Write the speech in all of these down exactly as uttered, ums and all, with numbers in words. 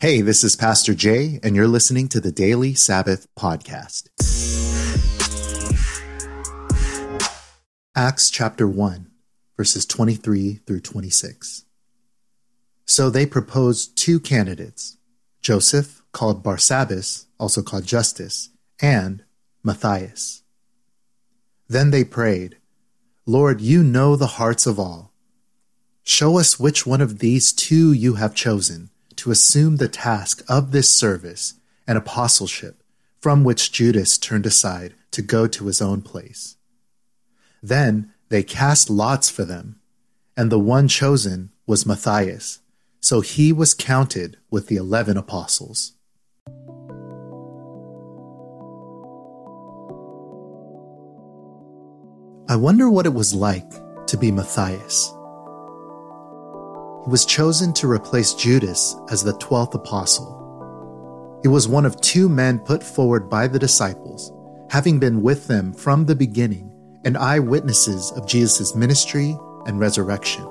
Hey, this is Pastor Jay, and you're listening to the Daily Sabbath Podcast. Acts chapter one, verses twenty-three through twenty-six. So they proposed two candidates, Joseph, called Barsabbas, also called Justus, and Matthias. Then they prayed, Lord, you know the hearts of all. Show us which one of these two you have chosen to assume the task of this service and apostleship from which Judas turned aside to go to his own place. Then they cast lots for them, and the one chosen was Matthias, so he was counted with the eleven apostles. I wonder what it was like to be Matthias. He was chosen to replace Judas as the twelfth apostle. He was one of two men put forward by the disciples, having been with them from the beginning and eyewitnesses of Jesus' ministry and resurrection.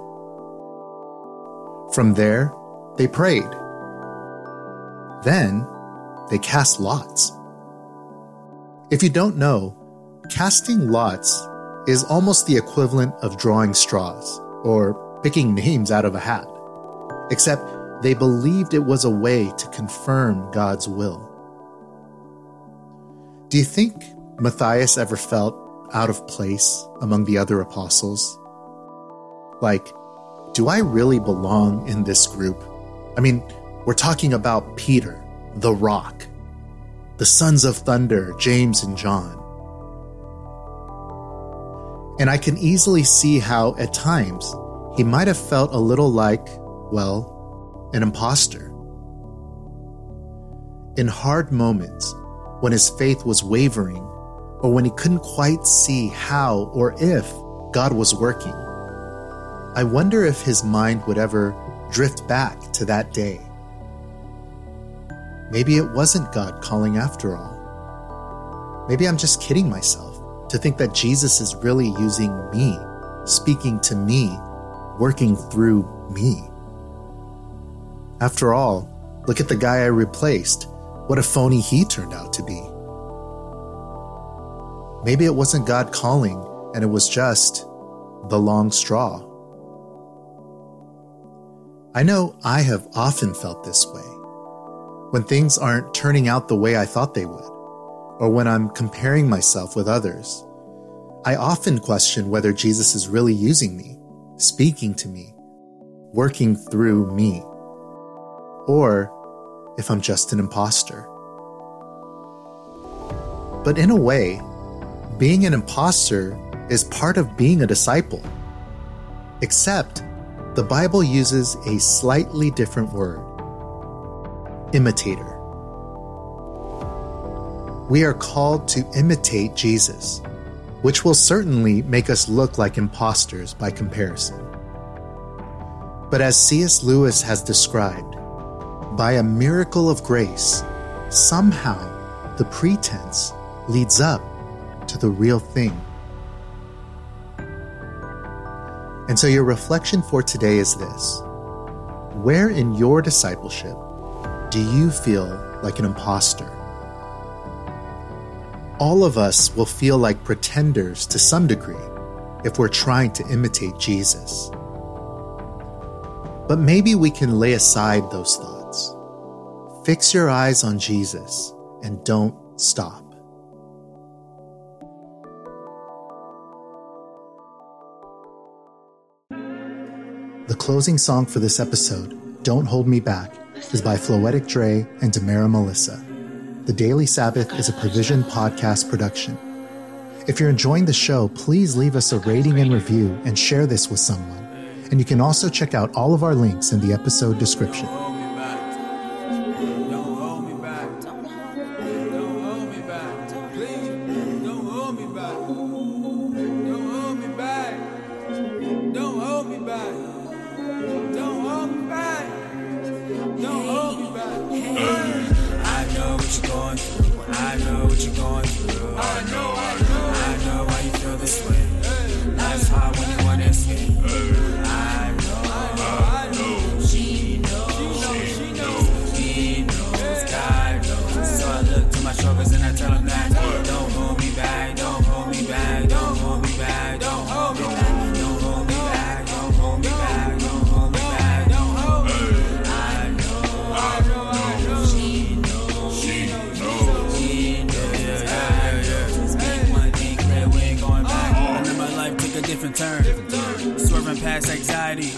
From there, they prayed. Then, they cast lots. If you don't know, casting lots is almost the equivalent of drawing straws, or picking names out of a hat, except they believed it was a way to confirm God's will. Do you think Matthias ever felt out of place among the other apostles? Like, do I really belong in this group? I mean, we're talking about Peter, the Rock, the sons of thunder, James and John. And I can easily see how, at times, he might have felt a little like, well, an imposter. In hard moments, when his faith was wavering, or when he couldn't quite see how or if God was working, I wonder if his mind would ever drift back to that day. Maybe it wasn't God calling after all. Maybe I'm just kidding myself to think that Jesus is really using me, speaking to me, working through me. After all, look at the guy I replaced. What a phony he turned out to be. Maybe it wasn't God calling, and it was just the long straw. I know I have often felt this way. When things aren't turning out the way I thought they would, or when I'm comparing myself with others, I often question whether Jesus is really using me, speaking to me, working through me, or if I'm just an imposter. But in a way, being an imposter is part of being a disciple. Except, the Bible uses a slightly different word: imitator. We are called to imitate Jesus, which will certainly make us look like imposters by comparison. But as C S Lewis has described, by a miracle of grace, somehow the pretense leads up to the real thing. And so your reflection for today is this: where in your discipleship do you feel like an imposter? All of us will feel like pretenders to some degree if we're trying to imitate Jesus. But maybe we can lay aside those thoughts. Fix your eyes on Jesus and don't stop. The closing song for this episode, Don't Hold Me Back, is by Floetic Dre and Tamara Melissa. The Daily Sabbath is a Provision podcast production. If you're enjoying the show, please leave us a rating and review and share this with someone. And you can also check out all of our links in the episode description. I know what you're going through. I know, I know. I know why you feel this way. Life's hard when you want to escape. I know, I know. She knows.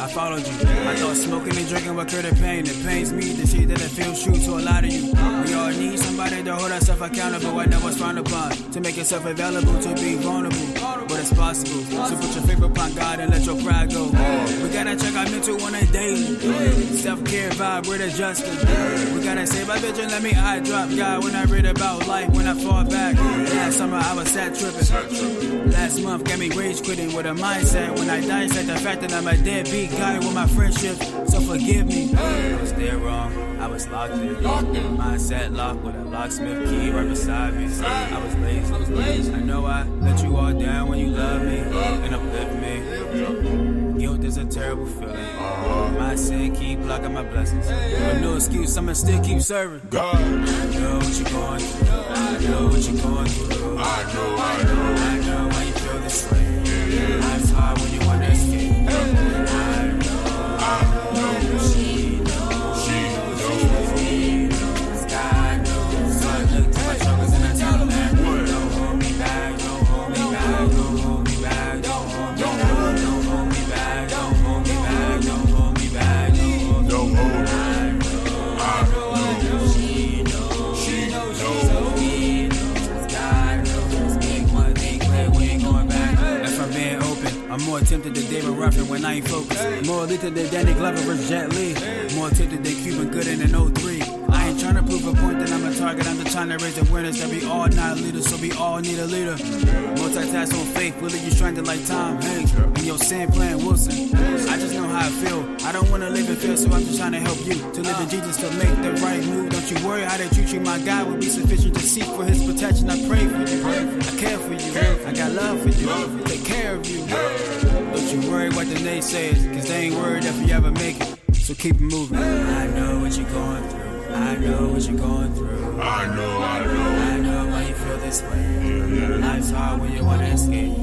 I followed you. I thought smoking and drinking would cure the pain. It pains me to see that it feels true to a lot of you. We all need somebody to hold ourselves accountable. I know what's frowned upon, to make yourself available, to be vulnerable, but it's possible. So put your faith upon God and let your pride go. We gotta check our mental on a daily. Self-care vibe, we're adjusting. We gotta save our vision, let me eye drop God when I read about life, when I fall back. Last summer I was sad tripping. Last month got me rage quitting with a mindset. When I dissect the fact that I'm a deadbeat guy with my friendships, so forgive me. I was there wrong, I was locked in. Mindset locked with a locksmith key right beside me. I was lazy. I was lazy. I know I let you all down when you love me and uplift me. Guilt is a terrible feeling. My sin keep blocking my blessings. But no excuse, I'ma still keep serving. God, I know what you're going through. I know what you're going through. I know, I know, I know why you feel this way. Life's hard when you wanna escape. I know, I know, she knows, she knows, he knows, God knows. So I look to my struggles and I tell them that don't hold me back, don't hold me back, don't hold me back, don't hold me back, don't hold me back, don't hold me back, don't hold me back, don't hold me back. I know, I know, she knows, she knows, he knows, God knows. Make one thing clear, we ain't going back. If I'm being open, I'm more tempted than David Ruffin when I ain't focused. More lethal than Danny Glover versus Jet Li. More tempted than Cuban Gooding in oh three. I ain't trying to prove a point that I'm a target. I'm just trying to raise awareness that we all not leaders, so we all need a leader. Multitask on faith, will you stranded like Tom Hanks and your Sam playing Wilson. I just know how I feel. I don't want to live in fear, so I'm just trying to help you to live in Jesus, to make the right move. Don't you worry how they treat you. My God will be sufficient to seek for His protection. I pray for you. I care for you. I got love for you. Take care of you. Don't you worry what the naysayers, cause they ain't worried if you ever make it. So keep it moving. I know what you're going through. I know what you're going through. I know, I know. I know why you feel this way. Life's hard when you wanna escape.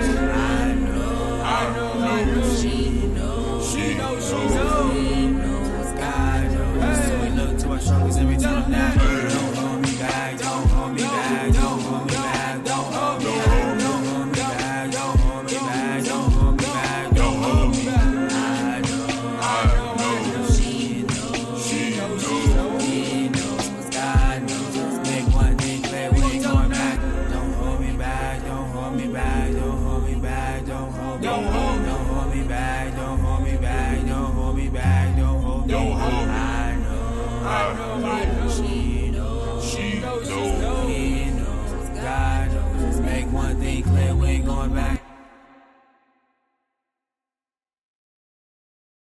I know, I know. She knows, she knows, she knows, God knows. So we look to our struggles and we tell them that. Don't hold me back, don't hold me back, don't hold me back, don't hold me back, don't hold me back, don't hold me back, don't hold me back, don't hold me back. I know, I know. She knows, she knows. He knows, God knows. Make one thing clear, we ain't going back. Don't hold me back, don't hold me back, don't hold me back, don't hold me back, don't hold me back, don't hold me back, don't hold me back, don't hold me back. I know, I know, I know. She knows, she knows, he knows, God knows. Make one thing clear, we ain't going back.